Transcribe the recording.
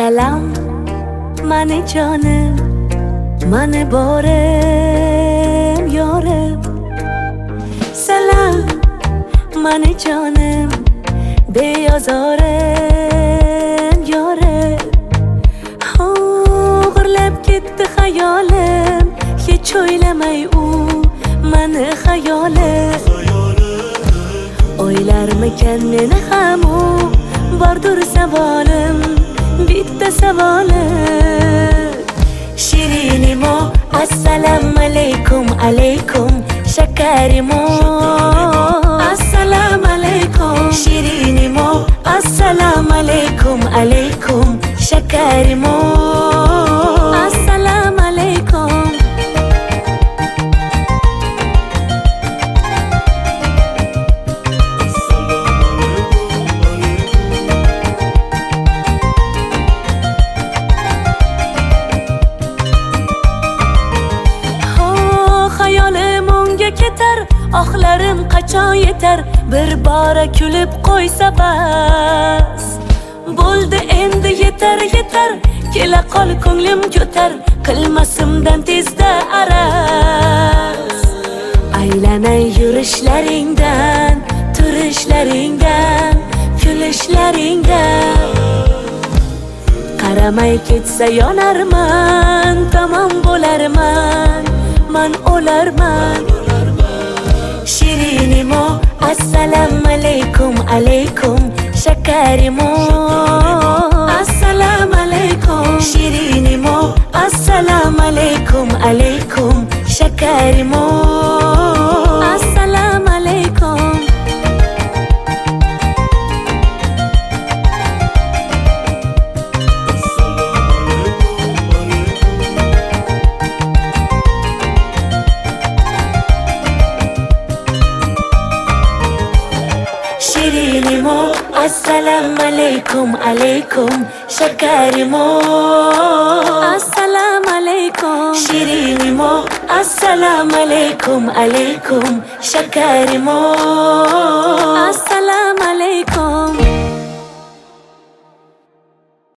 سلام من جانم، من بارم یارم. سلام من جانم، بیازارم یارم. غرلب gitti hayalim, hiç oylamay u mani hayalim. Oylarmikan meni ham u, bordur savolim, bitta savolim. Shirinimo assalomu alaykum, alaykum shakarimo. Assalomu alaykum Shirinimo, assalomu alaykum, alaykum shakarimo. Assalomu alaykum. Ketar, oxlarim qachon yetar, bir bora kulib qo'ysa bas. Bo'ldi endi yetar, yetar, kela qol ko'nglim ko'tar, qilmasimdan tezda araz. Aylanay yurishlaringdan, turishlaringdan, kulishlaringdan. Qaramay ketsa yonarman, tamom bo'larman, man o'larman. Shirinimo assalomu alaykum, alaykum shakarimo. Assalomu alaykum Shirinimo, assalomu alaykum, alaykum shakarimo. Assalomu alaykum. Shirinimo assalomu alaykum, alaykum shakarimo. Assalomu alaykum Shirinimo, assalomu alaykum, alaykum shakarimo. Assalomu alaykum.